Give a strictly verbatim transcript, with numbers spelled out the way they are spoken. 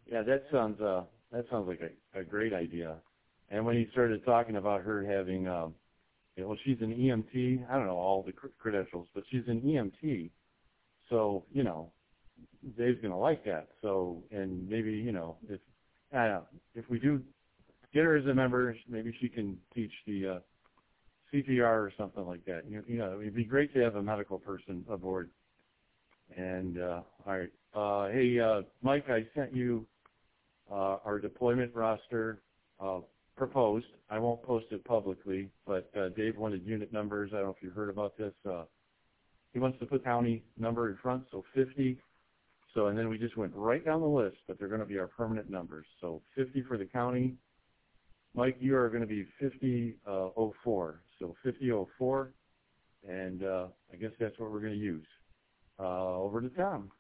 Yeah, that sounds uh, that sounds like a, a great idea. And when he started talking about her having, um, you know, well, she's an E M T. I don't know all the credentials, but she's an E M T. So you know, Dave's gonna like that. So, and maybe you know, if I don't know, if we do get her as a member, maybe she can teach the uh, C P R or something like that. You, you know, it'd be great to have a medical person aboard. And uh, all right, uh, hey uh, Mike, I sent you uh, our deployment roster uh, proposed. I won't post it publicly, but uh, Dave wanted unit numbers. I don't know if you heard about this. Uh, he wants to put county number in front, so fifty. So, and then we just went right down the list, but they're going to be our permanent numbers. So fifty for the county. Mike, you are going to be fifty oh four. So fifty oh four, and uh, I guess that's what we're going to use. Uh, over to Tom.